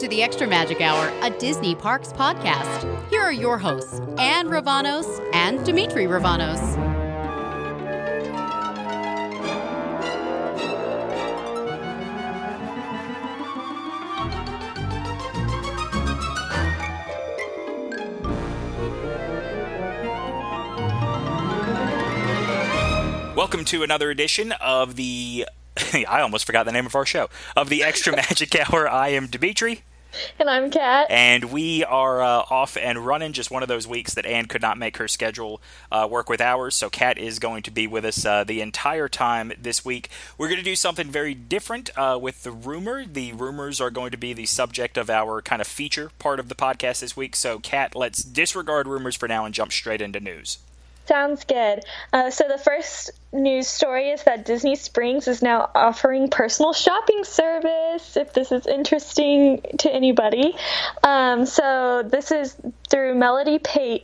to the Extra Magic Hour, a Disney Parks podcast. Here are your hosts, Anne Ravanos and Dimitri Ravanos. Welcome to another edition of the, I almost forgot the name of our show, of the Extra Magic Hour. I am Dimitri. And I'm Kat. And we are off and running, just one of those weeks that Anne could not make her schedule work with ours, so Kat is going to be with us the entire time this week. We're going to do something very different with the rumor. The rumors are going to be the subject of our kind of feature part of the podcast this week, so Kat, let's disregard rumors for now and jump straight into news. Sounds good. So the first news story is that Disney Springs is now offering personal shopping service, if this is interesting to anybody. So this is through Melanie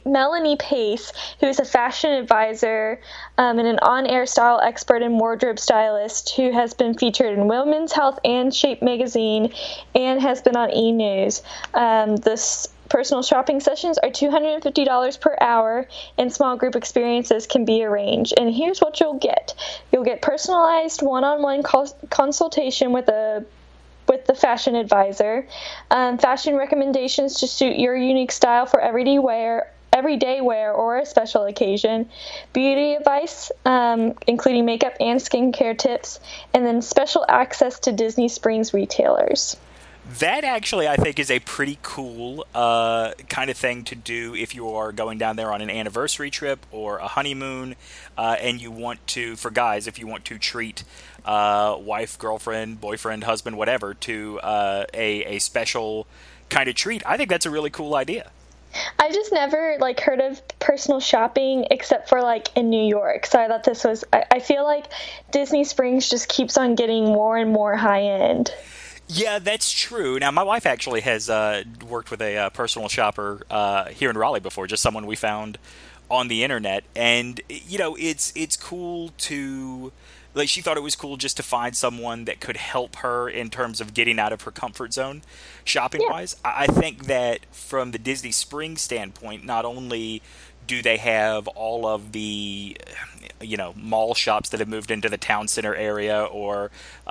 Pace, who's a fashion advisor and an on-air style expert and wardrobe stylist who has been featured in Women's Health and Shape magazine and has been on E! News. This personal shopping sessions are $250 per hour, and small group experiences can be arranged. And here's what you'll get. You'll get personalized one-on-one consultation with the fashion advisor, fashion recommendations to suit your unique style for everyday wear or a special occasion, beauty advice, including makeup and skincare tips, and then special access to Disney Springs retailers. That actually, I think, is a pretty cool kind of thing to do if you are going down there on an anniversary trip or a honeymoon, and you want to, for guys, if you want to treat wife, girlfriend, boyfriend, husband, whatever, to a special kind of treat. I think that's a really cool idea. I've just never heard of personal shopping except for in New York. So I thought this was. I feel like Disney Springs just keeps on getting more and more high end. Yeah, that's true. Now, my wife actually has worked with a personal shopper here in Raleigh before, just someone we found on the internet. And, it's cool to, she thought it was cool just to find someone that could help her in terms of getting out of her comfort zone shopping-wise. Yeah. I think that from the Disney Springs standpoint, not only do they have all of the, mall shops that have moved into the town center area or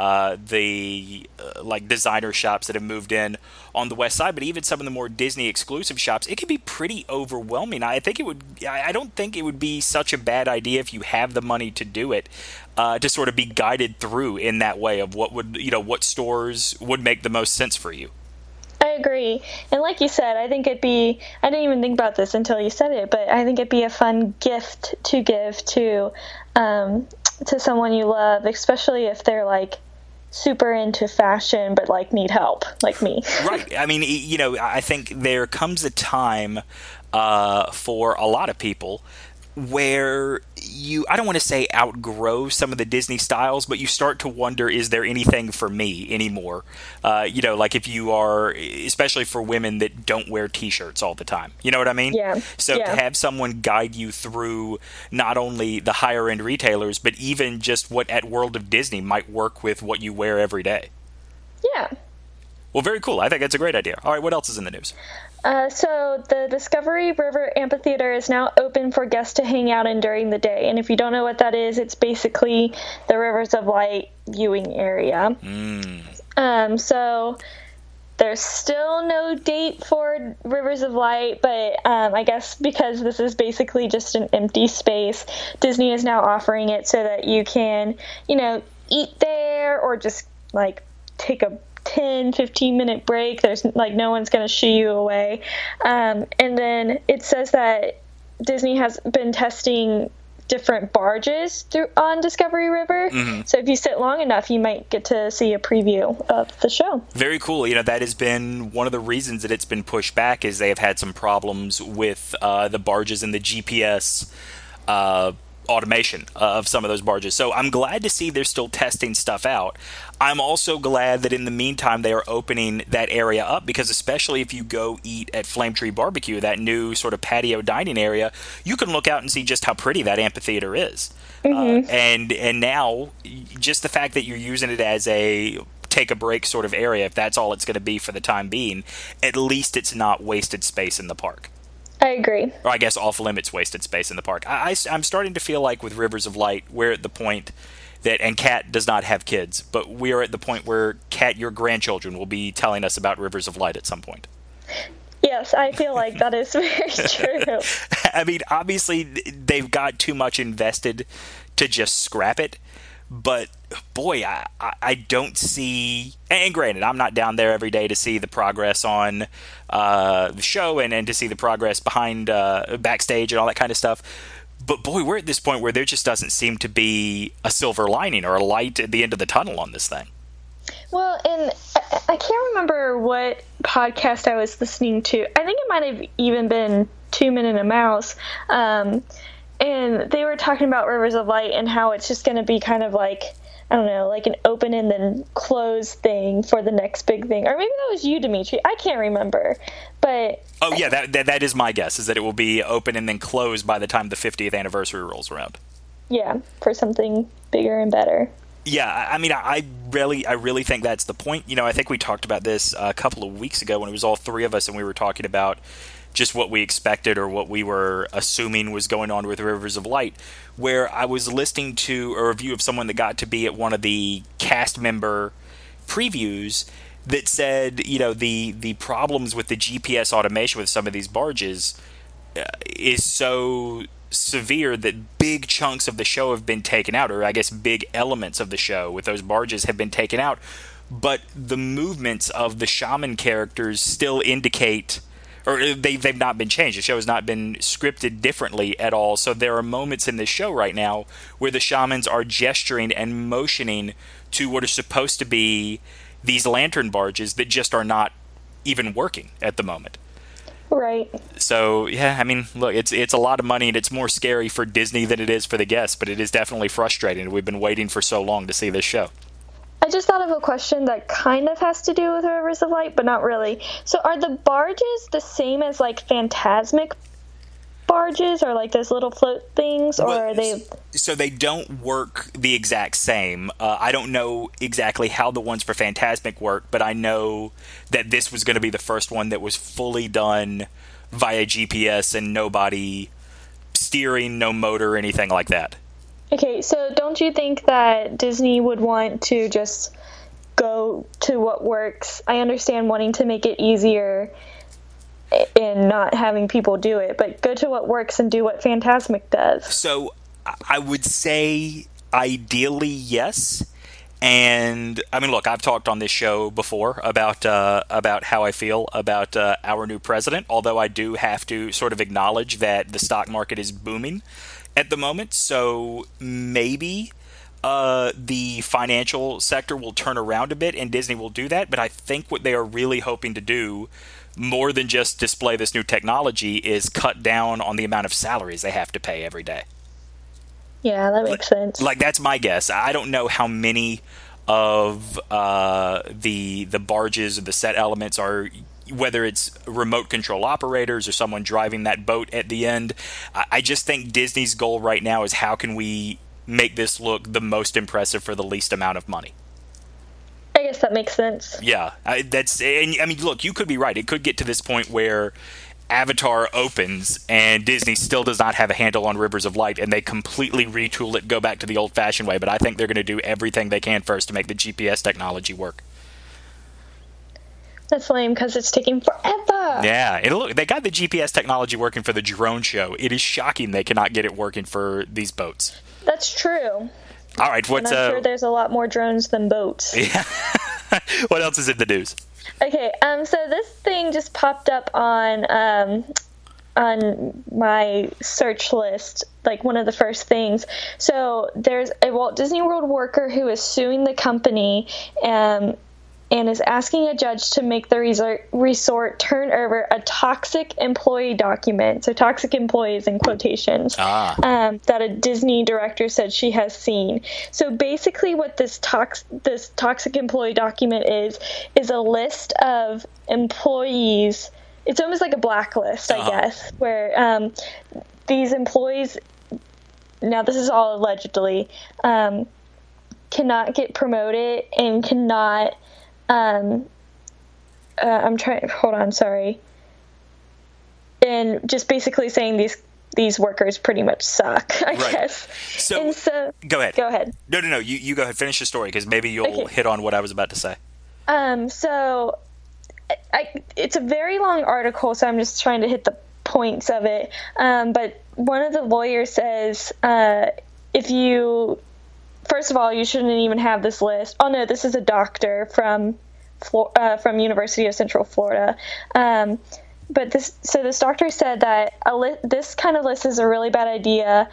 the designer shops that have moved in on the west side, but even some of the more Disney exclusive shops, it can be pretty overwhelming. I don't think it would be such a bad idea if you have the money to do it, to sort of be guided through in that way of what stores would make the most sense for you. I agree. And like you said, I think I didn't even think about this until you said it, but I think it'd be a fun gift to give to someone you love, especially if they're super into fashion but need help, like me. Right. I mean, I think there comes a time for a lot of people where I don't want to say outgrow some of the Disney styles, but you start to wonder, is there anything for me anymore? If you are, especially for women that don't wear t-shirts all the time. You know what I mean? Yeah. So to have someone guide you through not only the higher end retailers, but even just what at World of Disney might work with what you wear every day. Yeah. Well, very cool. I think that's a great idea. All right, what else is in the news? So the Discovery River Amphitheater is now open for guests to hang out in during the day. And if you don't know what that is, it's basically the Rivers of Light viewing area. So there's still no date for Rivers of Light, but I guess because this is basically just an empty space, Disney is now offering it so that you can, eat there or just take a 10-15 minute break. There's no one's going to shoo you away. And then it says that Disney has been testing different barges on Discovery River. Mm-hmm. So if you sit long enough, you might get to see a preview of the show. Very cool. That has been one of the reasons that it's been pushed back is they have had some problems with the barges and the GPS automation of some of those barges. So I'm glad to see they're still testing stuff out. I'm also glad that in the meantime they are opening that area up, because especially if you go eat at Flame Tree Barbecue, that new sort of patio dining area, you can look out and see just how pretty that amphitheater is. Mm-hmm. And now just the fact that you're using it as a take a break sort of area, if that's all it's going to be for the time being, at least it's not wasted space in the park. I agree. Or I guess off-limits wasted space in the park. I'm starting to feel like with Rivers of Light, we're at the point that, and Kat does not have kids, but we are at the point where, Kat, your grandchildren will be telling us about Rivers of Light at some point. Yes, I feel like that is very true. I mean, obviously, they've got too much invested to just scrap it. But, boy, I don't see... And granted, I'm not down there every day to see the progress on the show and to see the progress behind backstage and all that kind of stuff. But, boy, we're at this point where there just doesn't seem to be a silver lining or a light at the end of the tunnel on this thing. Well, and I can't remember what podcast I was listening to. I think it might have even been 2 Men and a Mouse. And they were talking about Rivers of Light and how it's just going to be kind of like, I don't know, like an open and then close thing for the next big thing. Or maybe that was you, Dimitri. I can't remember. But oh, yeah, that is my guess, is that it will be open and then closed by the time the 50th anniversary rolls around. Yeah, for something bigger and better. Yeah, I mean, I really think that's the point. You know, I think we talked about this a couple of weeks ago when it was all three of us and we were talking about just what we expected or what we were assuming was going on with Rivers of Light, where I was listening to a review of someone that got to be at one of the cast member previews that said, you know, the problems with the GPS automation with some of these barges is so severe that big chunks of the show have been taken out, or I guess big elements of the show with those barges have been taken out, but the movements of the shaman characters still indicate, or they've not been changed. The show has not been scripted differently at all. So there are moments in the show right now where the shamans are gesturing and motioning to what are supposed to be these lantern barges that just are not even working at the moment. Right. So, yeah, I mean, look, it's a lot of money, and it's more scary for Disney than it is for the guests, but it is definitely frustrating. We've been waiting for so long to see this show. I just thought of a question that kind of has to do with Rivers of Light, but not really. So are the barges the same as, like, Phantasmic barges, or, like, those little float things, or are they... So they don't work the exact same. I don't know exactly how the ones for Phantasmic work, but I know that this was going to be the first one that was fully done via GPS and nobody steering, no motor, anything like that. Okay, so don't you think that Disney would want to just go to what works? I understand wanting to make it easier and not having people do it, but go to what works and do what Phantasmic does. So I would say ideally yes. And I mean, look, I've talked on this show before about how I feel about our new president, although I do have to sort of acknowledge that the stock market is booming at the moment. So maybe the financial sector will turn around a bit and Disney will do that. But I think what they are really hoping to do, more than just display this new technology, is cut down on the amount of salaries they have to pay every day. Yeah, that makes sense. Like, that's my guess. I don't know how many of the barges or the set elements are, whether it's remote control operators or someone driving that boat at the end. I just think Disney's goal right now is how can we make this look the most impressive for the least amount of money. I guess that makes sense. Yeah, and I mean, look, you could be right. It could get to this point where Avatar opens and Disney still does not have a handle on Rivers of Light and they completely retool it, go back to the old-fashioned way. But I think they're going to do everything they can first to make the GPS technology work. That's lame because it's taking forever. Yeah, and look, they got the GPS technology working for the drone show. It is shocking they cannot get it working for these boats. That's true. All right, what's... And I'm sure there's a lot more drones than boats. Yeah. What else is in the news? Okay, so this thing just popped up on my search list, like one of the first things. So there's a Walt Disney World worker who is suing the company and is asking a judge to make the resort turn over a toxic employee document. So toxic employees in quotations. That a Disney director said she has seen. So basically what this toxic employee document is a list of employees. It's almost like a blacklist, I guess, where these employees, now this is all allegedly, cannot get promoted and cannot, and just basically saying these workers pretty much suck, I guess. So go ahead. Go ahead. No. You go ahead. Finish the story, because maybe you'll hit on what I was about to say. So it's a very long article, so I'm just trying to hit the points of it. But one of the lawyers says, first of all, you shouldn't even have this list. Oh no, this is a doctor from University of Central Florida. But this doctor said that this kind of list is a really bad idea,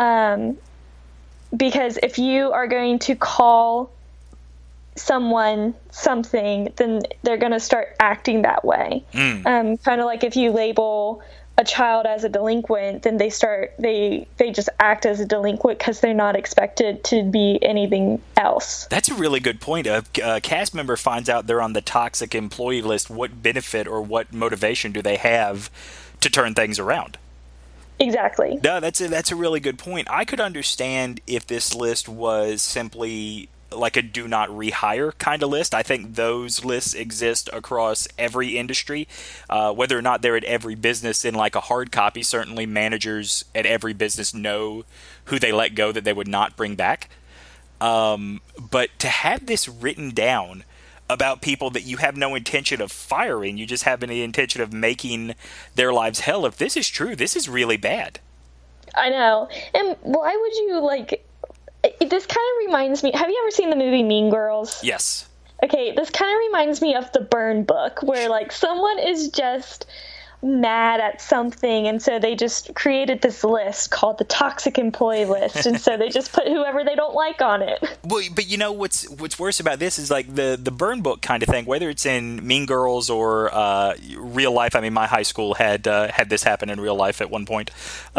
because if you are going to call someone something, then they're going to start acting that way. Kind of like if you label a child as a delinquent, then they just act as a delinquent because they're not expected to be anything else. That's a really good point. A cast member finds out they're on the toxic employee list. What benefit or what motivation do they have to turn things around? Exactly. No, that's a really good point. I could understand if this list was simply like a do not rehire kind of list. I think those lists exist across every industry, whether or not they're at every business in like a hard copy. Certainly managers at every business know who they let go that they would not bring back. But to have this written down about people that you have no intention of firing, you just have any intention of making their lives hell. If this is true, this is really bad. I know. And why would you this kind of reminds me, have you ever seen the movie Mean Girls? Yes. Okay, this kind of reminds me of the Burn book, where someone is just mad at something, and so they just created this list called the toxic employee list, and so they just put whoever they don't like on it. Well, but you know what's worse about this is like the Burn book kind of thing, whether it's in Mean Girls or real life. I mean, my high school had this happen in real life at one point.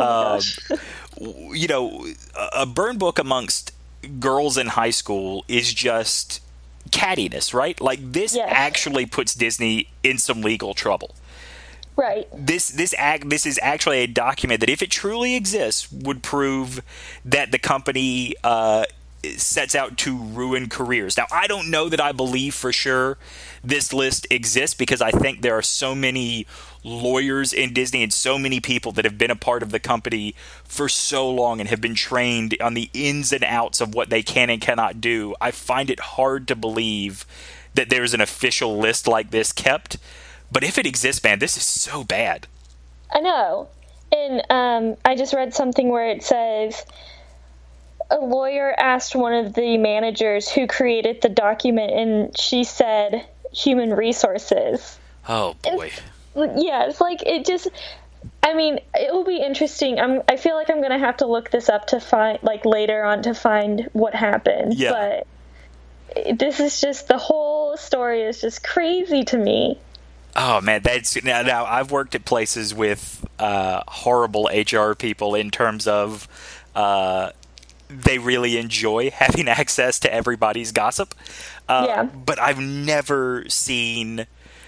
You know, a burn book amongst girls in high school is just cattiness, right? Like this actually puts Disney in some legal trouble. Right. This is actually a document that, if it truly exists, would prove that the company sets out to ruin careers. Now, I don't know that I believe for sure this list exists, because I think there are so many lawyers in Disney and so many people that have been a part of the company for so long and have been trained on the ins and outs of what they can and cannot do. I find it hard to believe that there's an official list like this kept. But if it exists, man, this is so bad. I know. And I just read something where it says a lawyer asked one of the managers who created the document, and she said human resources. Oh, boy. It's it just, I mean, it will be interesting. I feel like I'm going to have to look this up to find, later on, to find what happened. Yeah. But this is just, the whole story is just crazy to me. Oh, man, now I've worked at places with horrible HR people in terms of they really enjoy having access to everybody's gossip. But I've never seen...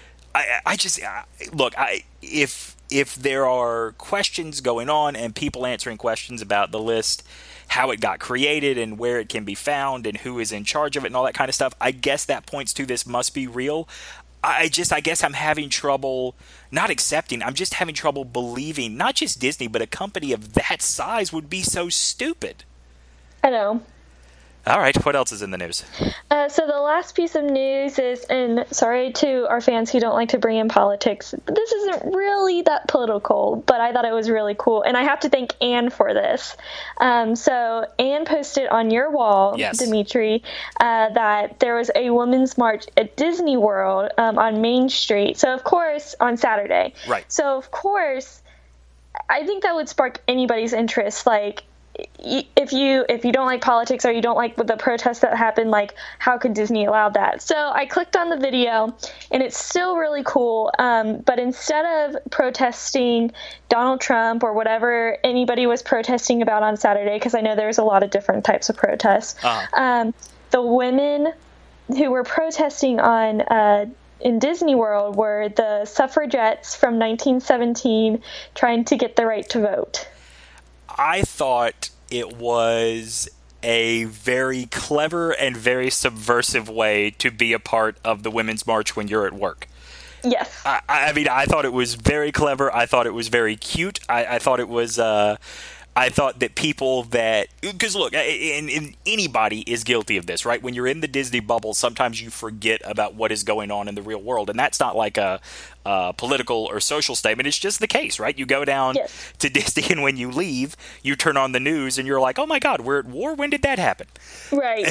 If there are questions going on and people answering questions about the list, how it got created and where it can be found and who is in charge of it and all that kind of stuff, I guess that points to this must be real. I guess I'm having trouble not accepting. I'm just having trouble believing not just Disney, but a company of that size would be so stupid. I know. All right, what else is in the news? So the last piece of news is, and sorry to our fans who don't like to bring in politics, this isn't really that political, but I thought it was really cool. And I have to thank Anne for this. So Anne posted on your wall, Dimitri, that there was a women's march at Disney World on Main Street. So, of course, on Saturday. Right. So, of course, I think that would spark anybody's interest, if you don't like politics or you don't like the protests that happened, how could Disney allow that? So I clicked on the video, and it's still really cool. But instead of protesting Donald Trump or whatever anybody was protesting about on Saturday, because I know there's a lot of different types of protests, the women who were protesting in Disney World were the suffragettes from 1917 trying to get the right to vote. I thought it was a very clever and very subversive way to be a part of the Women's March when you're at work. Yes. I mean, I thought it was very clever. I thought it was very cute. I thought it was... I thought that people that... Because, look, and anybody is guilty of this, right? When you're in the Disney bubble, sometimes you forget about what is going on in the real world. And that's not like a political or social statement. It's just the case, right? You go down to Disney, and when you leave, you turn on the news, and you're like, oh, my God, we're at war? When did that happen? Right.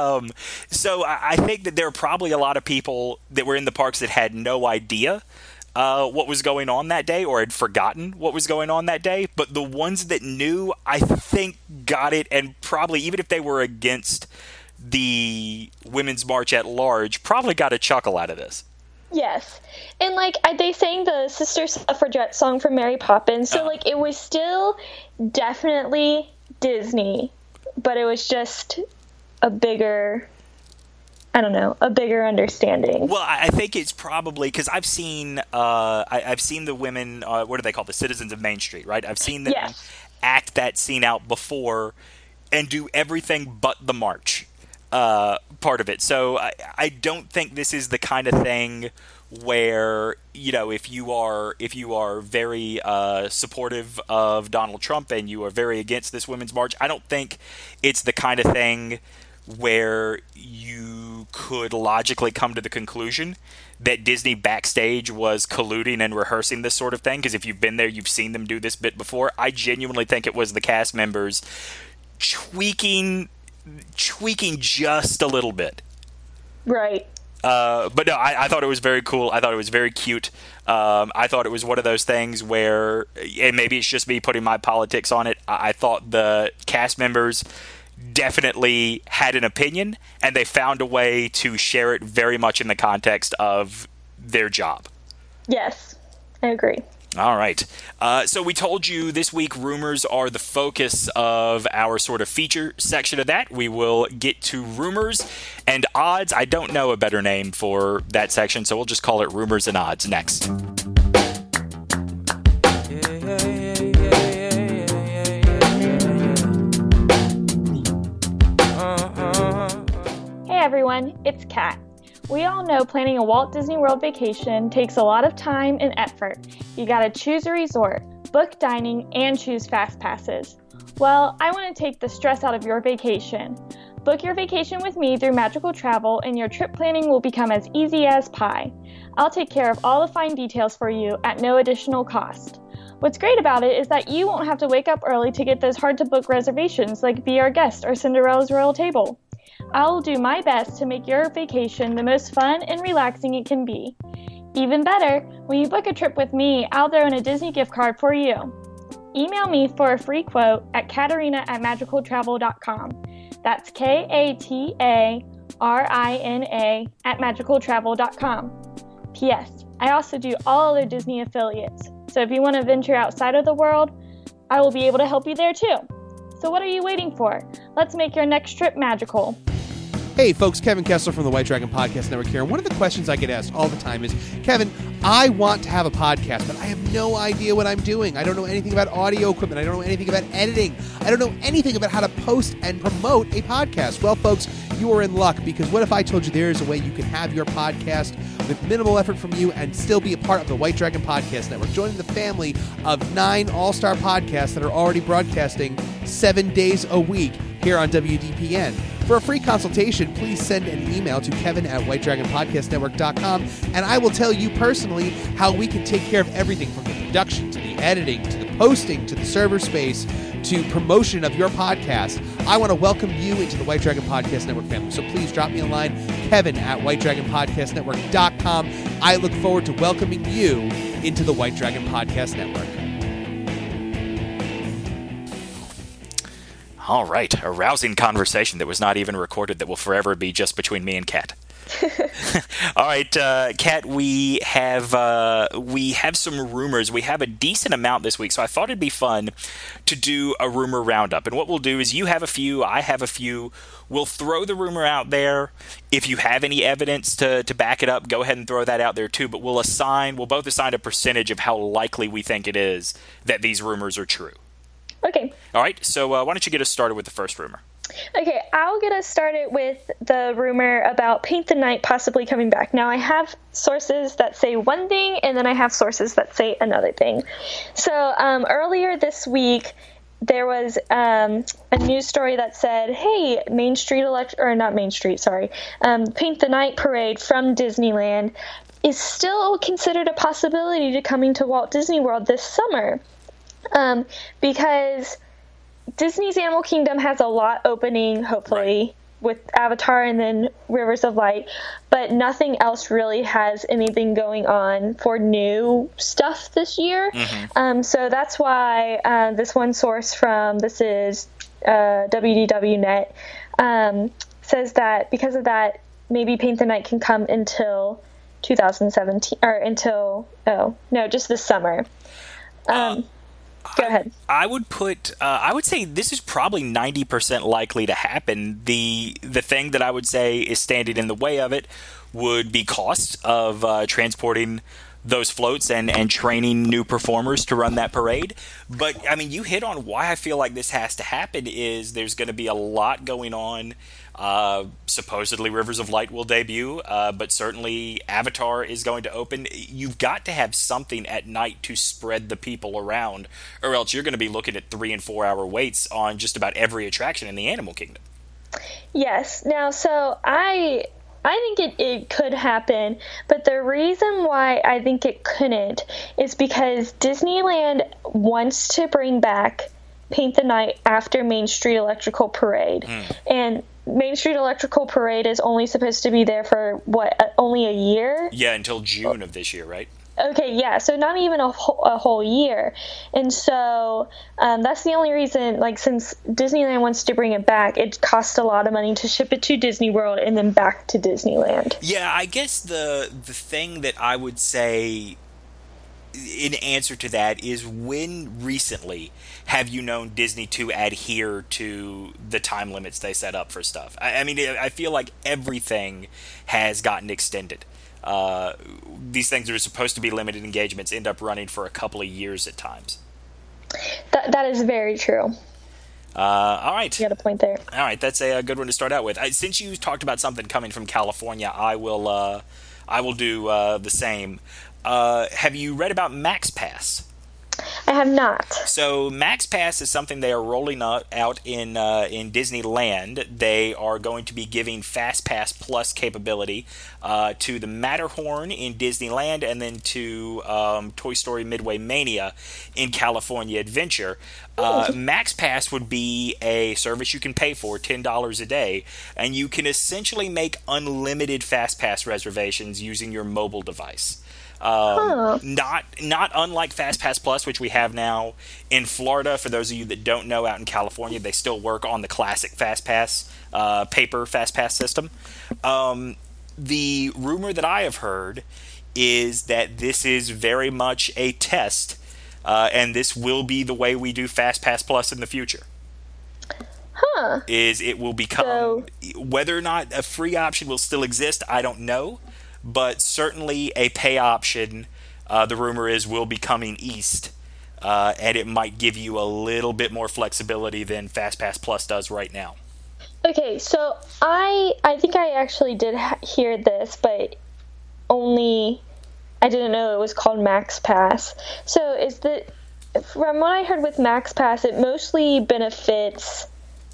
So I think that there are probably a lot of people that were in the parks that had no idea what was going on that day, or had forgotten what was going on that day. But the ones that knew, I think, got it, and probably, even if they were against the Women's March at large, probably got a chuckle out of this. Yes. And, like, they sang the Sister Suffragette song from Mary Poppins, so, like, it was still definitely Disney, but it was just a bigger... I don't know, a bigger understanding. Well, I think it's probably because I've seen I've seen the women, what do they call the Citizens of Main Street, right? I've seen them act that scene out before and do everything but the march part of it. So I don't think this is the kind of thing where, you know, if you are very supportive of Donald Trump and you are very against this Women's March, I don't think it's the kind of thing where you could logically come to the conclusion that Disney backstage was colluding and rehearsing this sort of thing, because if you've been there, you've seen them do this bit before. I genuinely think it was the cast members tweaking just a little bit. Right. But no, I thought it was very cool. I thought it was very cute. I thought it was one of those things where, and maybe it's just me putting my politics on it, I thought the cast members definitely had an opinion, and they found a way to share it very much in the context of their job. Yes, I agree. All right. So we told you this week rumors are the focus of our sort of feature section of that. We will get to rumors and odds. I don't know a better name for that section, so we'll just call it rumors and odds next. Hey everyone, it's Kat. We all know planning a Walt Disney World vacation takes a lot of time and effort. You gotta choose a resort, book dining, and choose fast passes. Well, I want to take the stress out of your vacation. Book your vacation with me through Magical Travel, and your trip planning will become as easy as pie. I'll take care of all the fine details for you at no additional cost. What's great about it is that you won't have to wake up early to get those hard-to-book reservations like Be Our Guest or Cinderella's Royal Table. I'll do my best to make your vacation the most fun and relaxing it can be. Even better, when you book a trip with me, I'll throw in a Disney gift card for you. Email me for a free quote at Katarina@magicaltravel.com. That's KATARINA@magicaltravel.com. P.S. I also do all other Disney affiliates, so if you want to venture outside of the world, I will be able to help you there too. So what are you waiting for? Let's make your next trip magical. Hey folks, Kevin Kessler from the White Dragon Podcast Network here. And one of the questions I get asked all the time is, Kevin, I want to have a podcast, but I have no idea what I'm doing. I don't know anything about audio equipment. I don't know anything about editing. I don't know anything about how to post and promote a podcast. Well, folks, you are in luck, because what if I told you there is a way you can have your podcast with minimal effort from you and still be a part of the White Dragon Podcast Network, joining the family of 9 all-star podcasts that are already broadcasting 7 days a week here on WDPN. For a free consultation, please send an email to kevin@whitedragonpodcastnetwork.com, and I will tell you personally how we can take care of everything from the production to the editing to the posting to the server space to promotion of your podcast. I want to welcome you into the White Dragon Podcast Network family, so please drop me a line, kevin@whitedragonpodcastnetwork.com. I look forward to welcoming you into the White Dragon Podcast Network. All right, a rousing conversation that was not even recorded that will forever be just between me and Kat. All right, Kat, we have some rumors. We have a decent amount this week, so I thought it'd be fun to do a rumor roundup. And what we'll do is you have a few, I have a few. We'll throw the rumor out there. If you have any evidence to back it up, go ahead and throw that out there too. But we'll both assign a percentage of how likely we think it is that these rumors are true. Okay. All right, so why don't you get us started with the first rumor? Okay, I'll get us started with the rumor about Paint the Night possibly coming back. Now, I have sources that say one thing, and then I have sources that say another thing. So earlier this week, there was a news story that said, hey, Paint the Night parade from Disneyland is still considered a possibility to coming to Walt Disney World this summer. Because Disney's Animal Kingdom has a lot opening, hopefully, right, with Avatar and then Rivers of Light, but nothing else really has anything going on for new stuff this year. Mm-hmm. So that's why this one source from, this is WDWnet, says that because of that, maybe Paint the Night can come until 2017, or until, just this summer. Go ahead. I would say this is probably 90% likely to happen. The thing that I would say is standing in the way of it would be costs of transporting those floats and training new performers to run that parade. But, I mean, you hit on why I feel like this has to happen is there's going to be a lot going on. Supposedly Rivers of Light will debut, but certainly Avatar is going to open. You've got to have something at night to spread the people around, or else you're going to be looking at 3 and 4 hour waits on just about every attraction in the Animal Kingdom. Yes. Now, so I think it could happen, but the reason why I think it couldn't is because Disneyland wants to bring back Paint the Night after Main Street Electrical Parade. And Main Street Electrical Parade is only supposed to be there for, only a year? Yeah, until June of this year, right? Okay, yeah, so not even a whole year. And so that's the only reason, since Disneyland wants to bring it back, it costs a lot of money to ship it to Disney World and then back to Disneyland. Yeah, I guess the thing that I would say in answer to that is, when recently have you known Disney to adhere to the time limits they set up for stuff? I mean, I feel like everything has gotten extended. These things that are supposed to be limited engagements end up running for a couple of years at times. That is very true. All right. You got a point there. All right, that's a good one to start out with. Since you talked about something coming from California, I will do the same. Have you read about MaxPass? I have not. So MaxPass is something they are rolling out in Disneyland. They are going to be giving FastPass Plus capability to the Matterhorn in Disneyland, and then to Toy Story Midway Mania in California Adventure. MaxPass would be a service you can pay for $10 a day, and you can essentially make unlimited FastPass reservations using your mobile device. Not unlike FastPass Plus, which we have now in Florida. For those of you that don't know, out in California, they still work on the classic FastPass, paper FastPass system. The rumor that I have heard is that this is very much a test, and this will be the way we do FastPass Plus in the future. Is it will become, whether or not a free option will still exist, I don't know. But certainly a pay option, the rumor is, will be coming east, and it might give you a little bit more flexibility than FastPass Plus does right now. Okay, so I think I actually did hear this, but only I didn't know it was called MaxPass. So from what I heard with MaxPass, it mostly benefits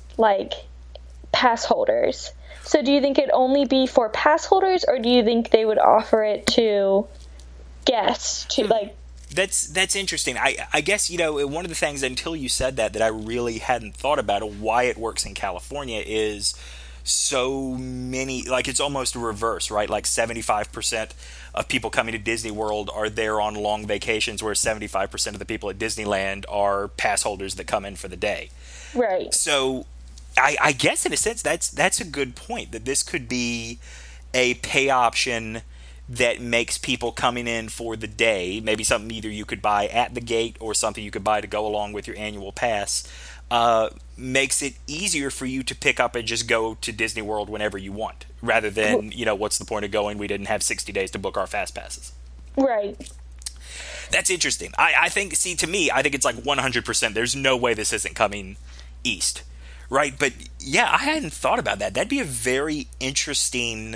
pass holders. So do you think it'd only be for pass holders, or do you think they would offer it to guests That's interesting. I guess, one of the things, until you said that I really hadn't thought about it, why it works in California is so many, it's almost a reverse, right? 75% of people coming to Disney World are there on long vacations, whereas 75% of the people at Disneyland are pass holders that come in for the day. Right. So I guess in a sense that's a good point, that this could be a pay option that makes people coming in for the day, maybe something either you could buy at the gate or something you could buy to go along with your annual pass, makes it easier for you to pick up and just go to Disney World whenever you want, rather than, what's the point of going? We didn't have 60 days to book our fast passes. Right. That's interesting. I think, to me, I think it's 100%. There's no way this isn't coming east. Right, but yeah, I hadn't thought about that. That'd be a very interesting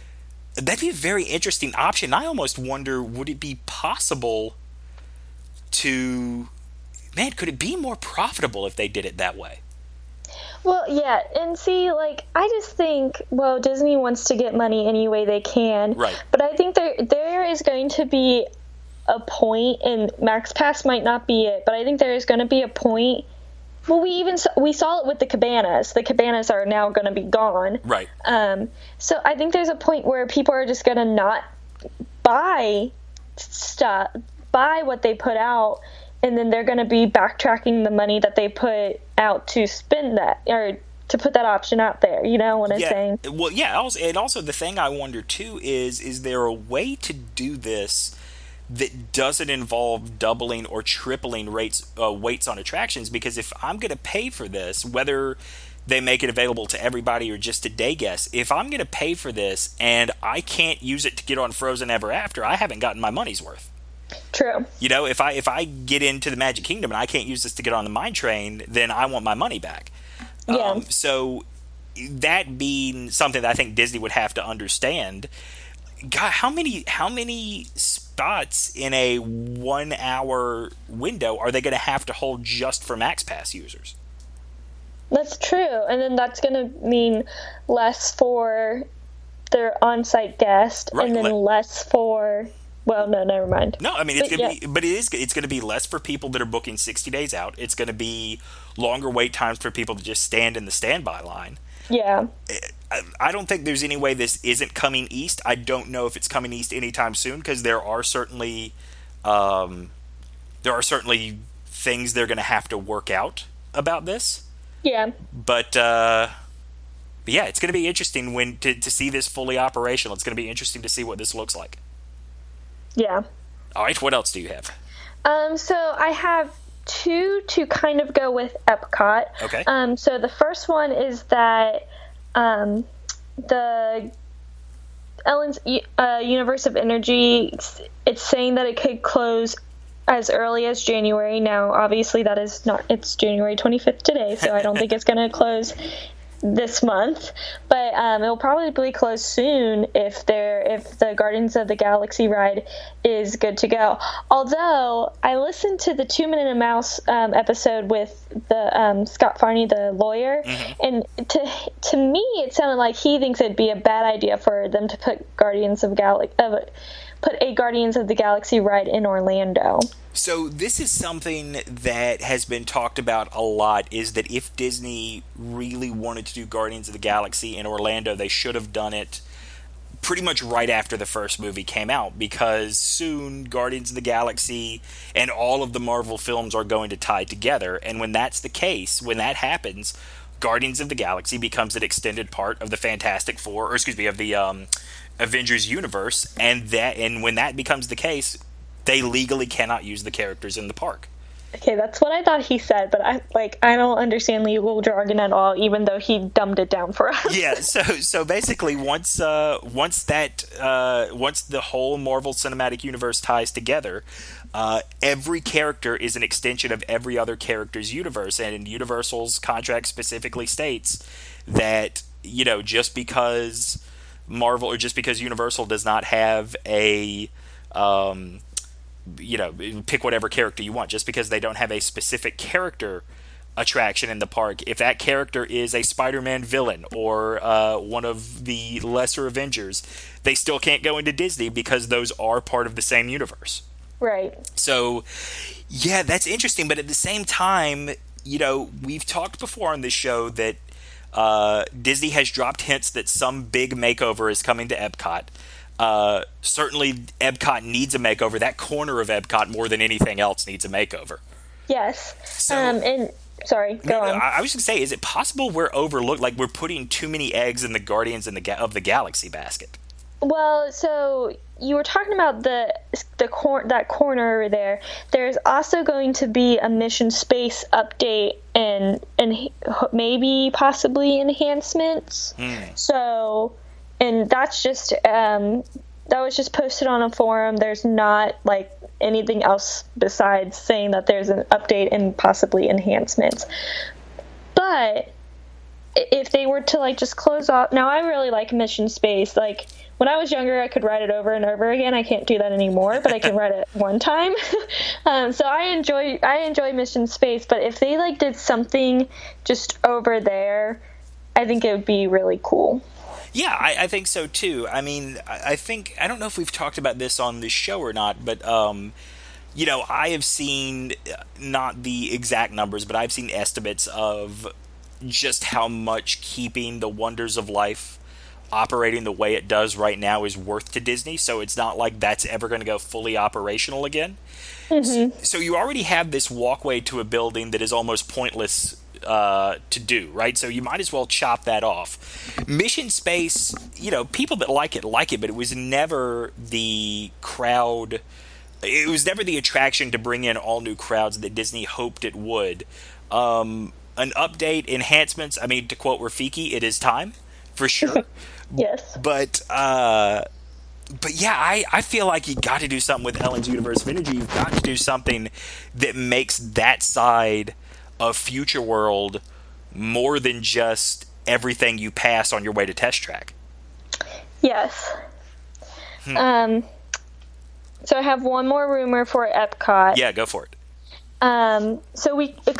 option. I almost wonder, would it be possible to, man, could it be more profitable if they did it that way? Well, yeah, and see, like, I just think, well, Disney wants to get money any way they can. Right. But I think there is going to be a point, and Max Pass might not be it, but I think there is going to be a point. Well, we saw it with the cabanas. The cabanas are now going to be gone. Right. So I think there's a point where people are just going to not buy what they put out, and then they're going to be backtracking the money that they put out to spend that, or to put that option out there. You know what I'm saying? Well, yeah. Also the thing I wonder too is there a way to do this that doesn't involve doubling or tripling weights on attractions? Because if I'm going to pay for this, whether they make it available to everybody or just to day guests, if I'm going to pay for this and I can't use it to get on Frozen Ever After, I haven't gotten my money's worth. True. You know, if I get into the Magic Kingdom and I can't use this to get on the Mine Train, then I want my money back. Yeah. So that being something that I think Disney would have to understand, God, how many spots in a 1 hour window are they going to have to hold just for Max Pass users? That's true. And then that's going to mean less for their on-site guest, Right. and then less for, well, no, never mind. No, I mean, it's going to be less for people that are booking 60 days out. It's going to be longer wait times for people to just stand in the standby line. Yeah. I don't think there's any way this isn't coming east. I don't know if it's coming east anytime soon, because there are certainly things they're going to have to work out about this. Yeah. But yeah, it's going to be interesting to see this fully operational. It's going to be interesting to see what this looks like. Yeah. All right, what else do you have? So I have two to kind of go with Epcot. Okay. So the first one is that the Ellen's Universe of Energy, it's saying that it could close as early as January. Now, obviously, that is not, it's January 25th today, so I don't think it's going to close this month, but it'll probably close soon if the Guardians of the Galaxy ride is good to go. Although I listened to the 2 Minute a Mouse episode with the Scott Farney, the lawyer, and to me it sounded like he thinks it'd be a bad idea for them to put a Guardians of the Galaxy ride in Orlando. So this is something that has been talked about a lot, is that if Disney really wanted to do Guardians of the Galaxy in Orlando, they should have done it pretty much right after the first movie came out, because soon Guardians of the Galaxy and all of the Marvel films are going to tie together, and when that's the case, when that happens, Guardians of the Galaxy becomes an extended part of the Fantastic Four, of the Avengers universe, and when that becomes the case, they legally cannot use the characters in the park. Okay, that's what I thought he said, but I don't understand legal jargon at all, even though he dumbed it down for us. Yeah, so basically, once the whole Marvel Cinematic Universe ties together, every character is an extension of every other character's universe, and Universal's contract specifically states that, you know, just because Marvel or just because Universal does not have a pick whatever character you want, just because they don't have a specific character attraction in the park, if that character is a Spider-Man villain or one of the lesser Avengers, they still can't go into Disney because those are part of the same universe. Right. So, yeah, that's interesting, but at the same time, you know, we've talked before on this show that Disney has dropped hints that some big makeover is coming to Epcot. Certainly Epcot needs a makeover. That corner of Epcot, more than anything else, needs a makeover. Yes. So, sorry, go on. I was just going to say, is it possible we're overlooked, like we're putting too many eggs in the Guardians of the Galaxy basket? Well, so you were talking about that corner over there. There's also going to be a Mission Space update and maybe possibly enhancements. So, and that's just that was just posted on a forum. There's not like anything else besides saying that there's an update and possibly enhancements. But if they were to like just close off. Now I really like Mission Space. Like when I was younger, I could ride it over and over again. I can't do that anymore, but I can ride it one time. So I enjoy Mission Space. But if they like did something just over there, I think it would be really cool. Yeah, I think so too. I mean, I don't know if we've talked about this on this show or not, but I have seen, not the exact numbers, but I've seen estimates of just how much keeping the Wonders of Life operating the way it does right now is worth to Disney. So it's not like that's ever going to go fully operational again. Mm-hmm. So you already have this walkway to a building that is almost pointless to do, right? So you might as well chop that off. Mission Space, people that like it, but it was never the crowd. It was never the attraction to bring in all new crowds that Disney hoped it would. An update, enhancements, I mean, to quote Rafiki, it is time, for sure. Yes. But yeah, I feel like you got to do something with Ellen's Universe of Energy. You've got to do something that makes that side of Future World more than just everything you pass on your way to Test Track. Yes. So I have one more rumor for Epcot. Yeah, go for it. So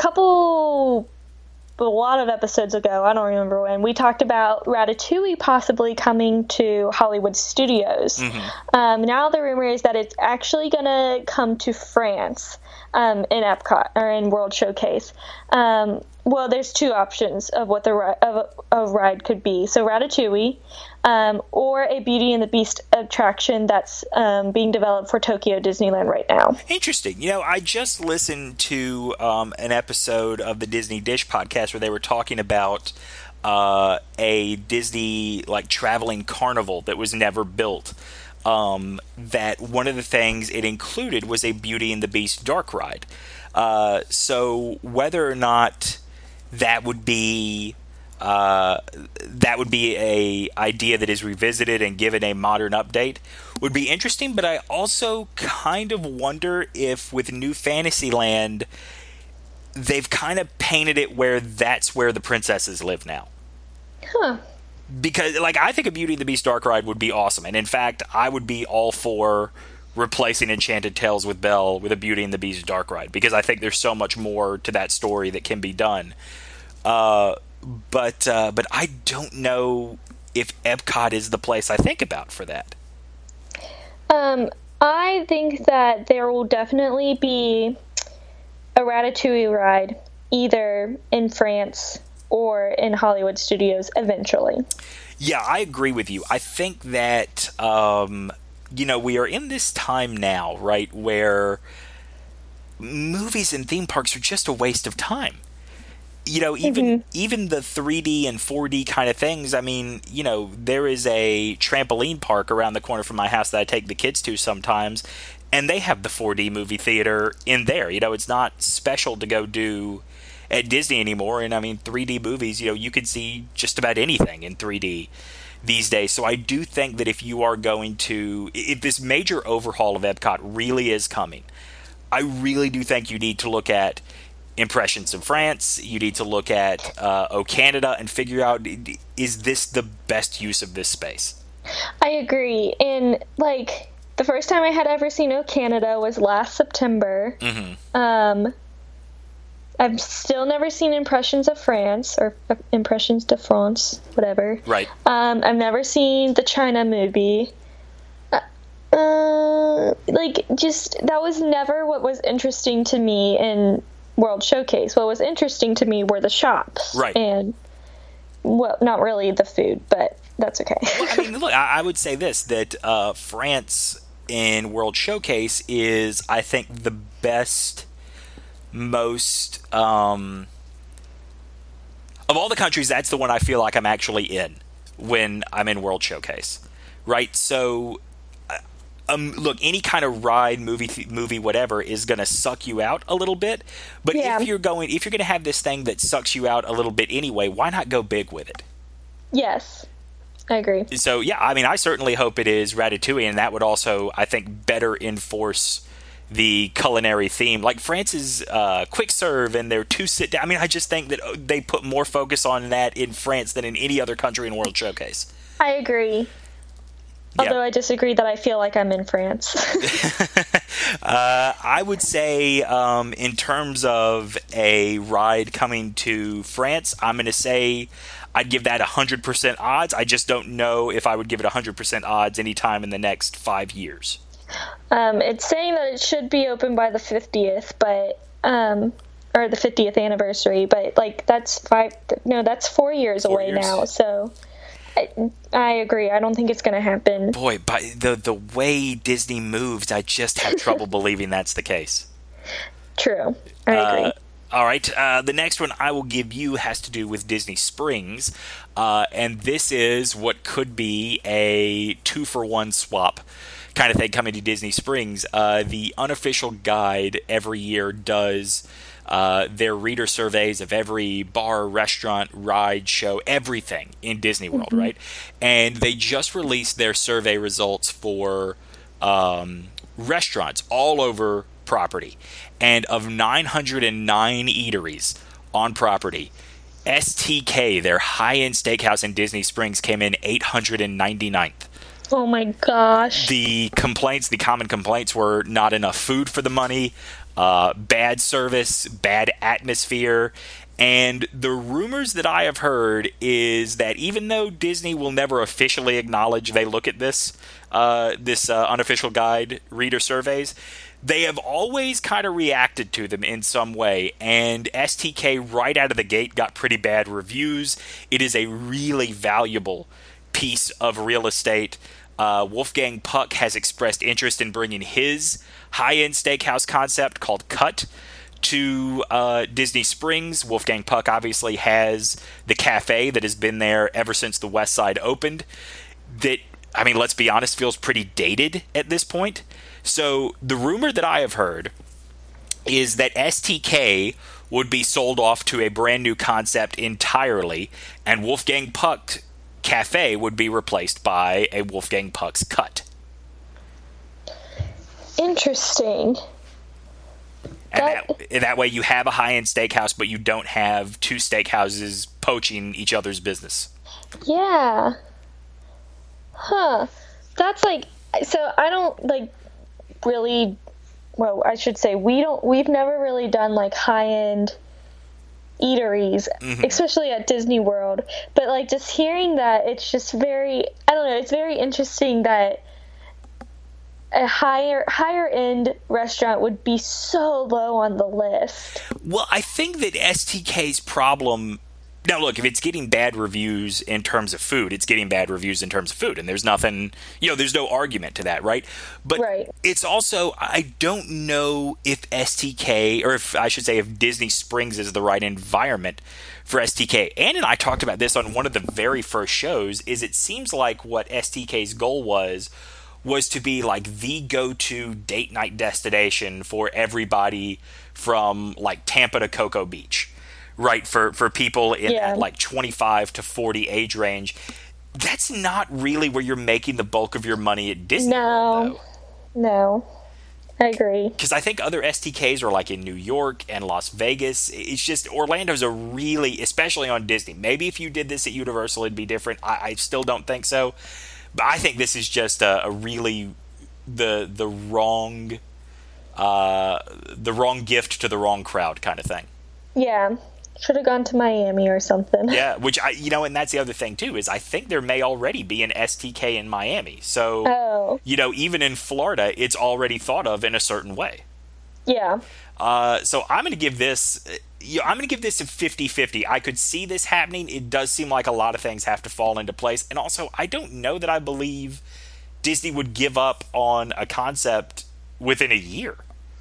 a lot of episodes ago, I don't remember when, we talked about Ratatouille possibly coming to Hollywood Studios. Mm-hmm. Now the rumor is that it's actually going to come to France in Epcot, or in World Showcase. Well, there's two options of what the ride could be. So Ratatouille, or a Beauty and the Beast attraction that's being developed for Tokyo Disneyland right now. Interesting. I just listened to an episode of the Disney Dish podcast where they were talking about a Disney traveling carnival that was never built. That one of the things it included was a Beauty and the Beast dark ride. So whether or not that would be a idea that is revisited and given a modern update would be interesting, but I also kind of wonder if with New Fantasyland they've kind of painted it where that's where the princesses live now. Huh. Because I think a Beauty and the Beast dark ride would be awesome, and in fact I would be all for replacing Enchanted Tales with Belle with a Beauty and the Beast dark ride, because I think there's so much more to that story that can be done. But I don't know if Epcot is the place I think about for that. I think that there will definitely be a Ratatouille ride either in France or in Hollywood Studios eventually. Yeah, I agree with you. I think that we are in this time now, right, where movies and theme parks are just a waste of time. Even the 3D and 4D kind of things. I mean, there is a trampoline park around the corner from my house that I take the kids to sometimes, and they have the 4D movie theater in there. It's not special to go do at Disney anymore. And I mean, 3D movies, you can see just about anything in 3D these days. So I do think that if this major overhaul of Epcot really is coming, I really do think you need to look at Impressions of France. You need to look at O Canada and figure out, is this the best use of this space? I agree. And the first time I had ever seen O Canada was last September. Mm-hmm. I've still never seen Impressions of France, or Impressions de France, whatever. Right. I've never seen the China movie. That was never what was interesting to me in World Showcase. What was interesting to me were the shops. Right. And, well, not really the food, but that's okay. Well, I mean, look, I would say this, that France in World Showcase is, I think, the best, most, of all the countries, that's the one I feel like I'm actually in when I'm in World Showcase. Right? So, look, any kind of ride, movie, whatever, is going to suck you out a little bit. But if you're going to have this thing that sucks you out a little bit anyway, why not go big with it? Yes, I agree. So yeah, I mean, I certainly hope it is Ratatouille, and that would also, I think, better enforce the culinary theme. Like France's quick serve and their two sit down. I mean, I just think that they put more focus on that in France than in any other country in World Showcase. I agree. Although I disagree that I feel like I'm in France. I would say in terms of a ride coming to France, I'm going to say I'd give that 100% odds. I just don't know if I would give it 100% odds anytime in the next 5 years. It's saying that it should be open by the 50th, but or the 50th anniversary, but like that's 4 years away now. So I agree. I don't think it's going to happen. Boy, by the way Disney moves, I just have trouble believing that's the case. True. I agree. All right. The next one I will give you has to do with Disney Springs. And this is what could be a 2-for-1 swap kind of thing coming to Disney Springs. The Unofficial Guide every year does their reader surveys of every bar, restaurant, ride, show, everything in Disney World, right? And they just released their survey results for restaurants all over property. And of 909 eateries on property, STK, their high-end steakhouse in Disney Springs, came in 899th. Oh my gosh. The common complaints were not enough food for the money, bad service, bad atmosphere, and the rumors that I have heard is that even though Disney will never officially acknowledge they look at this Unofficial Guide reader surveys, they have always kind of reacted to them in some way, and STK right out of the gate got pretty bad reviews. It is a really valuable piece of real estate. Wolfgang Puck has expressed interest in bringing his high-end steakhouse concept called Cut to Disney Springs. Wolfgang Puck obviously has the cafe that has been there ever since the West Side opened. That, I mean, let's be honest, feels pretty dated at this point. So the rumor that I have heard is that STK would be sold off to a brand new concept entirely, and Wolfgang Puck Cafe would be replaced by a Wolfgang Puck's Cut. Interesting. And that way you have a high-end steakhouse, but you don't have two steakhouses poaching each other's business. Yeah. Huh. That's like, so I don't like really, well, I should say we've never really done like high-end eateries, especially at Disney World, but like just hearing that, it's just very, I don't know, it's very interesting that a higher end restaurant would be so low on the list. Well, I think that STK's problem, now look, if it's getting bad reviews in terms of food, it's getting bad reviews in terms of food, and there's nothing, there's no argument to that, right? But It's also, I don't know if STK, or if I should say if Disney Springs is the right environment for STK. Ann and I talked about this on one of the very first shows, is it seems like what STK's goal was to be like the go-to date night destination for everybody from like Tampa to Cocoa Beach. Right, for people in that like 25 to 40 age range. That's not really where you're making the bulk of your money at Disney World, though. No, I agree. Because I think other STKs are like in New York and Las Vegas. It's just, Orlando's a really, especially on Disney. Maybe if you did this at Universal, it'd be different. I still don't think so. But I think this is just a really the wrong gift to the wrong crowd kind of thing. Yeah. Should have gone to Miami or something. Yeah, which and that's the other thing too, is I think there may already be an STK in Miami. So, even in Florida, it's already thought of in a certain way. Yeah. So I'm going to give this a 50-50. I could see this happening. It does seem like a lot of things have to fall into place. And also, I don't know that I believe Disney would give up on a concept within a year.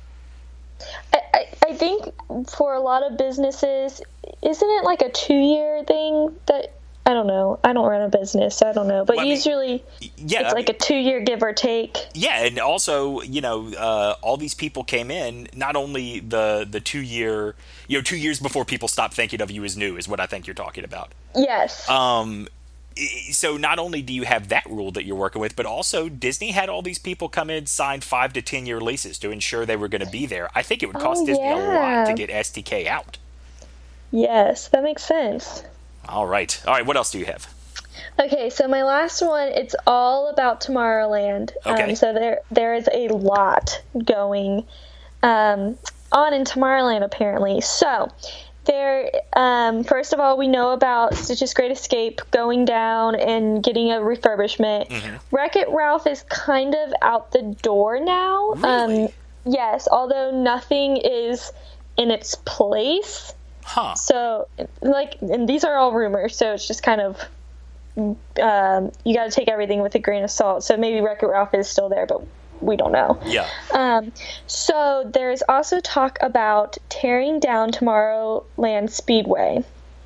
I think for a lot of businesses, isn't it like a 2-year thing that, I don't know. I don't run a business, so I don't know. But usually it's like a 2-year give or take. Yeah, and also, all these people came in, not only the 2-year, 2 years before people stopped thinking of you as new is what I think you're talking about. Yes. so not only do you have that rule that you're working with, but also Disney had all these people come in, sign 5 to 10 year leases to ensure they were going to be there. I think it would cost Disney a lot to get STK out. Yes, that makes sense. All right. What else do you have? Okay, so my last one, it's all about Tomorrowland. Okay. So there is a lot going on in Tomorrowland, apparently. So there, first of all, we know about Stitch's Great Escape going down and getting a refurbishment. Mm-hmm. Wreck-It Ralph is kind of out the door now. Really? Yes, although nothing is in its place. Huh. So, and these are all rumors, so it's just kind of, you got to take everything with a grain of salt. So maybe Wreck-It Ralph is still there, but we don't know. Yeah. So there's also talk about tearing down Tomorrowland Speedway.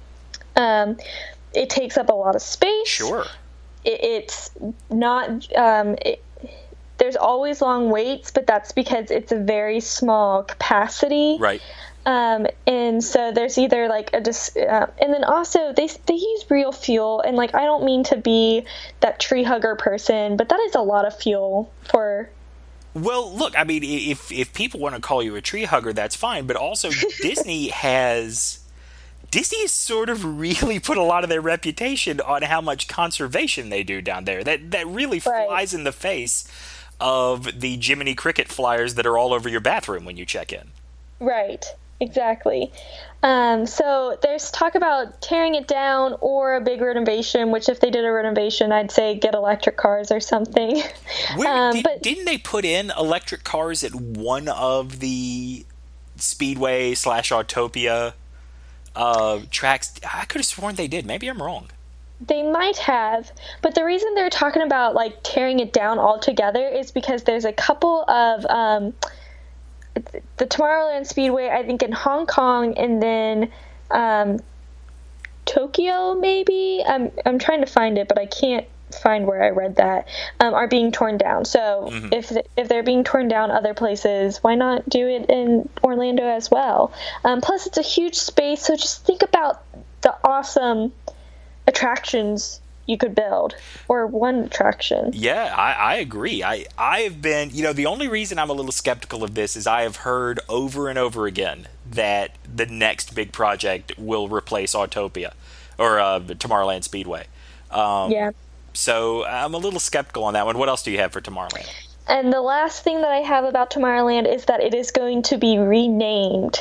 It takes up a lot of space. Sure. It's not, there's always long waits, but that's because it's a very small capacity. Right. And so there's either and then also they use real fuel, and I don't mean to be that tree hugger person, but that is a lot of fuel for. Well, look, I mean, if people want to call you a tree hugger, that's fine. But also, Disney has sort of really put a lot of their reputation on how much conservation they do down there. That really flies in the face of the Jiminy Cricket flyers that are all over your bathroom when you check in. Right. Exactly. So there's talk about tearing it down or a big renovation, which if they did a renovation, I'd say get electric cars or something. Didn't they put in electric cars at one of the Speedway / Autopia tracks? I could have sworn they did. Maybe I'm wrong. They might have, but the reason they're talking about tearing it down altogether is because there's a couple of the Tomorrowland Speedway, I think, in Hong Kong, and then Tokyo, maybe. I'm trying to find it, but I can't find where I read that. Are being torn down. So if they're being torn down other places, why not do it in Orlando as well? Plus, it's a huge space, so just think about the awesome attractions you could build, or one attraction. Yeah, I agree. I've been, the only reason I'm a little skeptical of this is I have heard over and over again that the next big project will replace Autopia or Tomorrowland Speedway. Yeah. So I'm a little skeptical on that one. What else do you have for Tomorrowland? And the last thing that I have about Tomorrowland is that it is going to be renamed.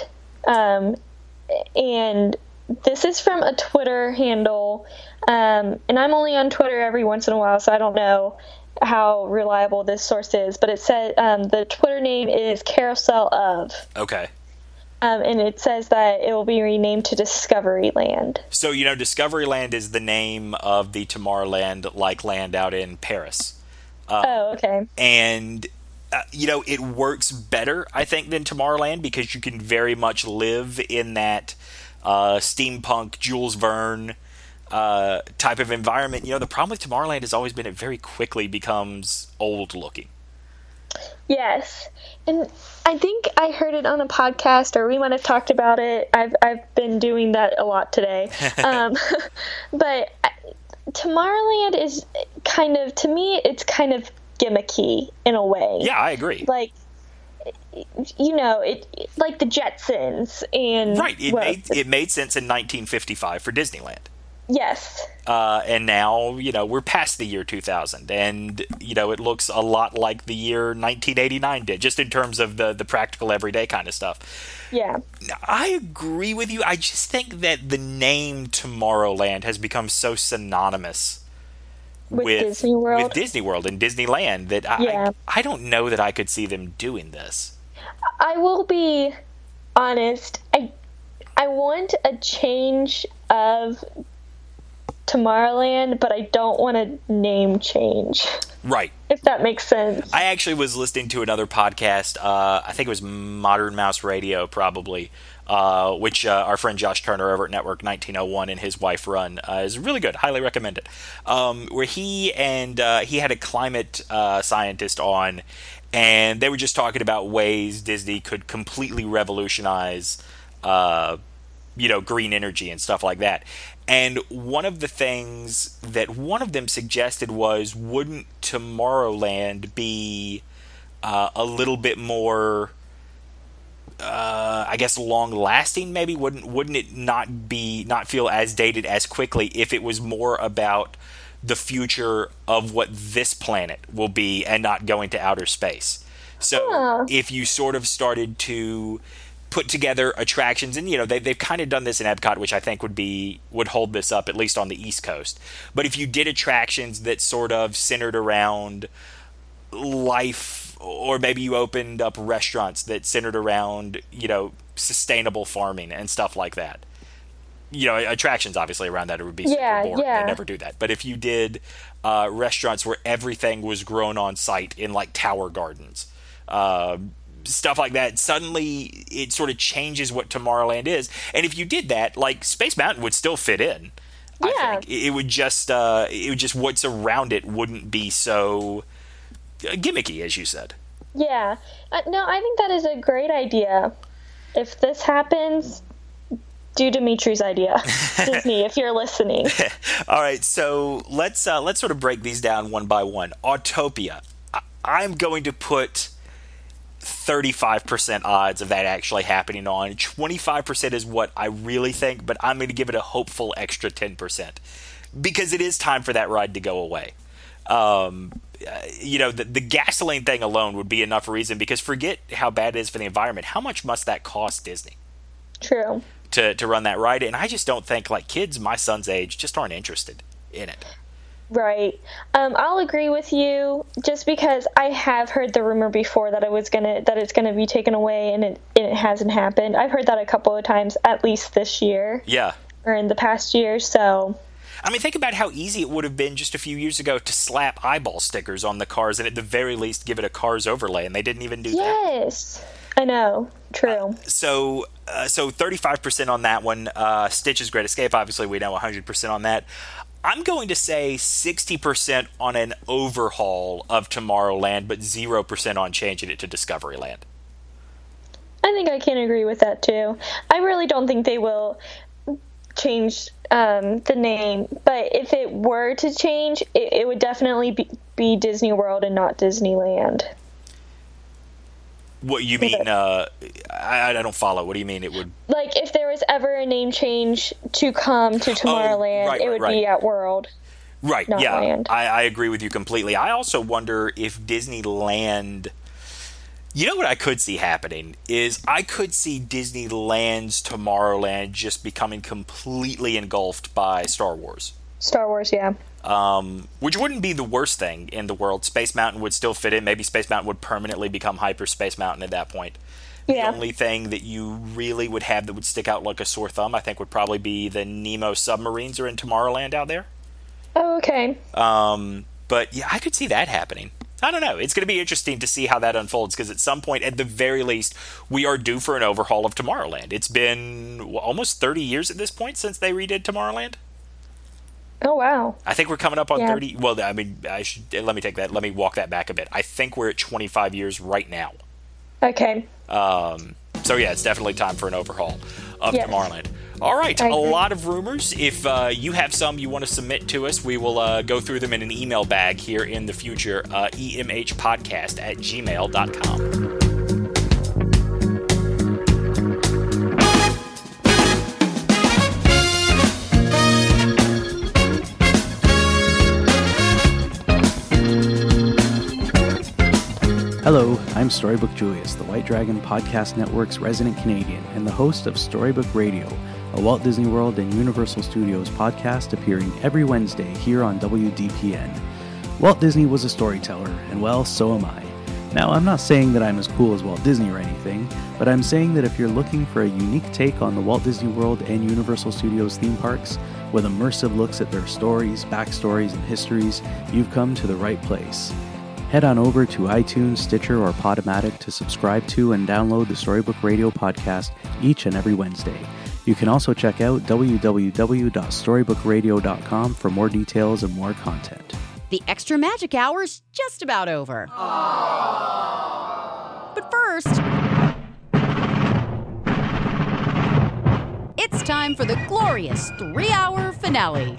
And this is from a Twitter handle. And I'm only on Twitter every once in a while, so I don't know how reliable this source is. But it said the Twitter name is Carousel of. Okay. And it says that it will be renamed to Discoveryland. So, Discoveryland is the name of the Tomorrowland-like land out in Paris. Okay. And, it works better, I think, than Tomorrowland because you can very much live in that steampunk Jules Verne type of environment. The problem with Tomorrowland has always been it very quickly becomes old looking. Yes, and I think I heard it on a podcast, or we might have talked about it. I've been doing that a lot today. But Tomorrowland is to me, it's kind of gimmicky in a way. Yeah, I agree. It like the Jetsons and right. It made sense in 1955 for Disneyland. Yes. And now, we're past the year 2000, and, it looks a lot like the year 1989 did, just in terms of the practical everyday kind of stuff. Yeah. I agree with you. I just think that the name Tomorrowland has become so synonymous with Disney World. With Disney World and Disneyland that I don't know that I could see them doing this. I will be honest. I want a change of Tomorrowland, but I don't want a name change. Right. If that makes sense. I actually was listening to another podcast, I think it was Modern Mouse Radio, probably, which our friend Josh Turner over at Network 1901 and his wife run. Is really good. Highly recommend it. Where he had a climate scientist on, and they were just talking about ways Disney could completely revolutionize green energy and stuff like that. And one of the things that one of them suggested was, wouldn't Tomorrowland be a little bit more, I guess, long-lasting? Maybe wouldn't it not feel as dated as quickly if it was more about the future of what this planet will be and not going to outer space? So if you sort of started to put together attractions, and they've kind of done this in Epcot, which I think would hold this up, at least on the East Coast. But if you did attractions that sort of centered around life, or maybe you opened up restaurants that centered around sustainable farming and stuff like that. Attractions obviously around that, it would be super boring. They never do that. But if you did restaurants where everything was grown on site in like tower gardens, stuff like that, suddenly it sort of changes what Tomorrowland is. And if you did that, like, Space Mountain would still fit in. I think it would just what's around it wouldn't be so gimmicky, as you said. Yeah. No, I think that is a great idea. If this happens, do Dimitri's idea. Disney, if you're listening. All right, so let's sort of break these down one by one. Autopia. I'm going to put 35% odds of that actually happening on. 25% is what I really think, but I'm going to give it a hopeful extra 10% because it is time for that ride to go away. The gasoline thing alone would be enough reason, because forget how bad it is for the environment. How much must that cost Disney? True. To run that ride? And I just don't think, like, kids my son's age just aren't interested in it. Right. I'll agree with you, just because I have heard the rumor before that it's gonna be taken away, and it hasn't happened. I've heard that a couple of times, at least this year. Yeah. Or in the past year, so. I mean, think about how easy it would have been just a few years ago to slap eyeball stickers on the cars and at the very least give it a Cars overlay, and they didn't even do that. Yes, I know. True. So 35% on that one. Stitch's Great Escape, obviously we know 100% on that. I'm going to say 60% on an overhaul of Tomorrowland, but 0% on changing it to Discoveryland. I think I can agree with that, too. I really don't think they will change the name, but if it were to change, it would definitely be Disney World and not Disneyland. What you mean? I don't follow. What do you mean it would? Like, if there was ever a name change to come to Tomorrowland, it would be at World. Right, not yeah. Land. I agree with you completely. I also wonder if Disneyland... You know what I could see happening is I could see Disneyland's Tomorrowland just becoming completely engulfed by Star Wars. Star Wars, yeah. Which wouldn't be the worst thing in the world. Space Mountain would still fit in. Maybe Space Mountain would permanently become Hyperspace Mountain at that point. Yeah. The only thing that you really would have that would stick out like a sore thumb, I think, would probably be the Nemo submarines are in Tomorrowland out there. Oh, okay. But yeah, I could see that happening. I don't know. It's going to be interesting to see how that unfolds, because at some point, at the very least, we are due for an overhaul of Tomorrowland. It's been almost 30 years at this point since they redid Tomorrowland. Oh, wow. I think we're coming up on 30. Well, I mean, let me walk that back a bit. I think we're at 25 years right now. Okay. So yeah, it's definitely time for an overhaul of Tomorrowland. All right, a lot of rumors. If you have some you want to submit to us, we will go through them in an email bag here in the future, emhpodcast@gmail.com. Hello, I'm Storybook Julius, the White Dragon Podcast Network's resident Canadian and the host of Storybook Radio, a Walt Disney World and Universal Studios podcast appearing every Wednesday here on WDPN. Walt Disney was a storyteller, and well, so am I. Now, I'm not saying that I'm as cool as Walt Disney or anything, but I'm saying that if you're looking for a unique take on the Walt Disney World and Universal Studios theme parks, with immersive looks at their stories, backstories, and histories, you've come to the right place. Head on over to iTunes, Stitcher, or Podomatic to subscribe to and download the Storybook Radio podcast each and every Wednesday. You can also check out www.storybookradio.com for more details and more content. The Extra Magic Hour's just about over. Aww. But first, It's time for the glorious 3-hour finale.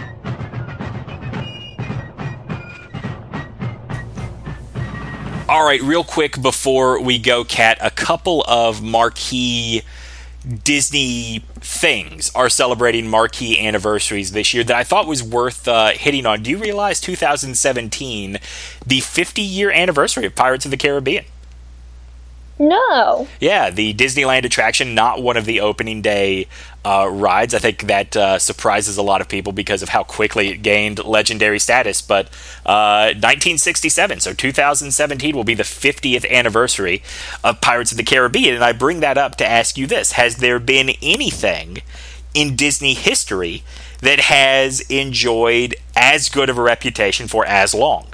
All right, real quick before we go, Kat, a couple of marquee Disney things are celebrating marquee anniversaries this year that I thought was worth hitting on. Do you realize 2017, the 50-year anniversary of Pirates of the Caribbean? No. Yeah, the Disneyland attraction, not one of the opening day rides. I think that surprises a lot of people because of how quickly it gained legendary status. But 1967, so 2017 will be the 50th anniversary of Pirates of the Caribbean. And I bring that up to ask you this. Has there been anything in Disney history that has enjoyed as good of a reputation for as long?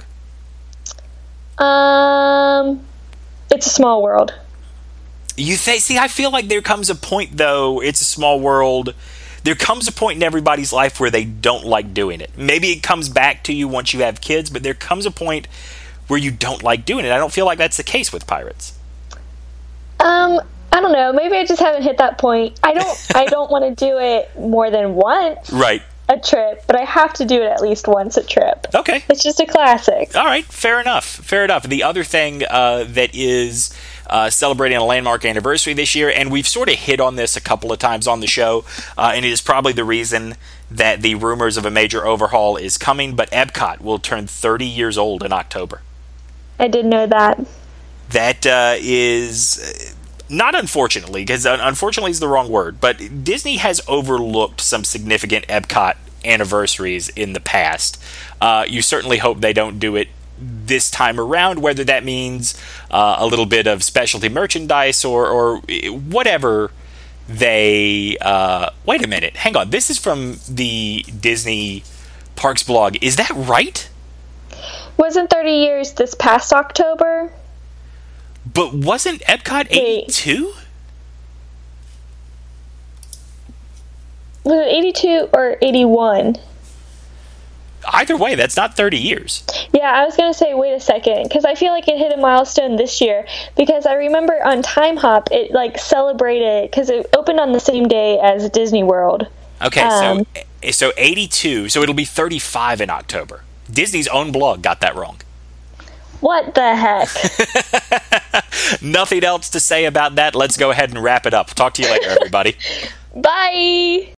It's a Small World. You see, I feel like there comes a point, though, It's a Small World, there comes a point in everybody's life where they don't like doing it. Maybe it comes back to you once you have kids, but there comes a point where you don't like doing it. I don't feel like that's the case with Pirates. I don't know. Maybe I just haven't hit that point. I don't want to do it more than once. Right. A trip, but I have to do it at least once a trip. Okay. It's just a classic. All right, fair enough. The other thing that is celebrating a landmark anniversary this year, and we've sort of hit on this a couple of times on the show, and it is probably the reason that the rumors of a major overhaul is coming, but Epcot will turn 30 years old in October. I did know that. That is... not unfortunately, because unfortunately is the wrong word, but Disney has overlooked some significant Epcot anniversaries in the past. You certainly hope they don't do it this time around, whether that means a little bit of specialty merchandise or whatever they... wait a minute, hang on. This is from the Disney Parks blog. Is that right? Wasn't 30 years this past October? But wasn't Epcot 82? Was it 82 or 81? Either way, that's not 30 years. Yeah, I was going to say, wait a second, because I feel like it hit a milestone this year, because I remember on Time Hop, it, celebrated, because it opened on the same day as Disney World. Okay, so 82, so it'll be 35 in October. Disney's own blog got that wrong. What the heck? Nothing else to say about that. Let's go ahead and wrap it up. Talk to you later, everybody. Bye!